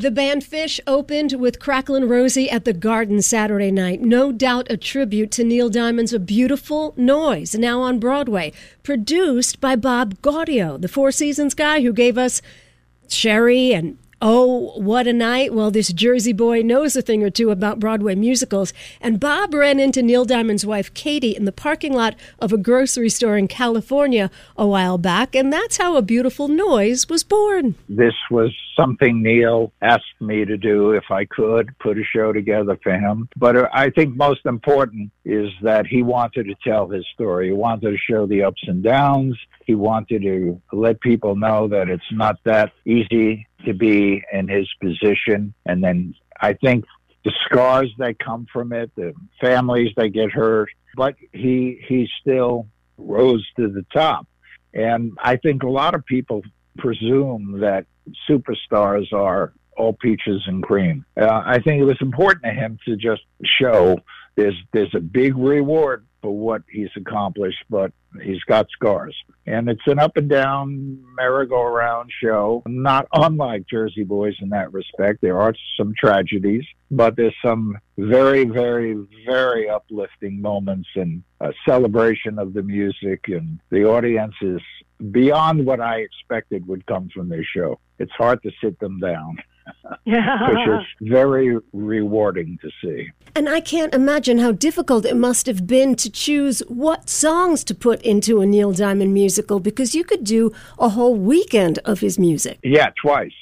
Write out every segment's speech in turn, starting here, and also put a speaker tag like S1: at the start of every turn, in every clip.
S1: The band Fish opened with Cracklin' Rosie at the Garden Saturday night. No doubt a tribute to Neil Diamond's A Beautiful Noise, now on Broadway. Produced by Bob Gaudio, the Four Seasons guy who gave us Sherry and Oh, What a Night. Well, this Jersey boy knows a thing or two about Broadway musicals. And Bob ran into Neil Diamond's wife, Katie, in the parking lot of a grocery store in California a while back. And that's how A Beautiful Noise was born.
S2: This was something Neil asked me to do if I could, put a show together for him. But I think most important is that he wanted to tell his story. He wanted to show the ups and downs. He wanted to let people know that it's not that easy to be in his position. And then I think the scars that come from it, the families that get hurt, but he still rose to the top. And I think a lot of people presume that superstars are all peaches and cream. I think it was important to him to just show there's a big reward for what he's accomplished, but he's got scars. And it's an up and down merry-go-round show, not unlike Jersey Boys in that respect. There are some tragedies, but there's some very, very, very uplifting moments and a celebration of the music, and the audience is beyond what I expected would come from this show. It's hard to sit them down. Which is very rewarding to see.
S1: And I can't imagine how difficult it must have been to choose what songs to put into a Neil Diamond musical, because you could do a whole weekend of his music.
S2: Yeah, twice.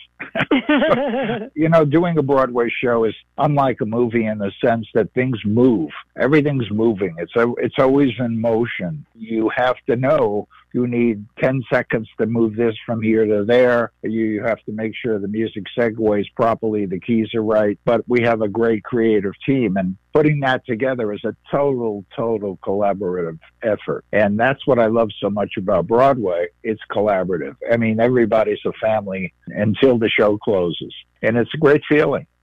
S2: Doing a Broadway show is unlike a movie in the sense that things move. Everything's moving. It's always in motion. You have to know you need 10 seconds to move this from here to there. You have to make sure the music segues properly, the keys are right. But we have a great creative team, and putting that together is a total collaborative effort. And that's what I love so much about Broadway. It's collaborative. I mean, everybody's a family until the show closes. And it's a great feeling.